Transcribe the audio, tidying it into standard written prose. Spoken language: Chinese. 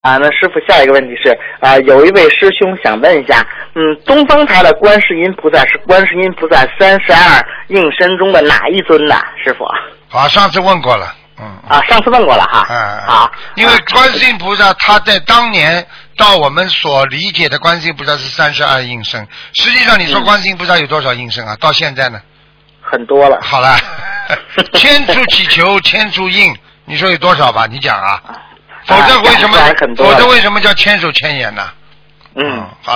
那师傅，下一个问题是有一位师兄想问一下，东方台的观世音菩萨是观世音菩萨32应身中的哪一尊呢？师傅？ 好，上次问过了。 上次问过了哈。好。 因为观世音菩萨他在当年到我们所理解的观世音菩萨是32应身，实际上你说观世音菩萨有多少应身啊？到现在呢？ 很多了。 好了，千处祈求千处应，你说有多少吧？你讲啊。否则为什么叫千手千眼呢？好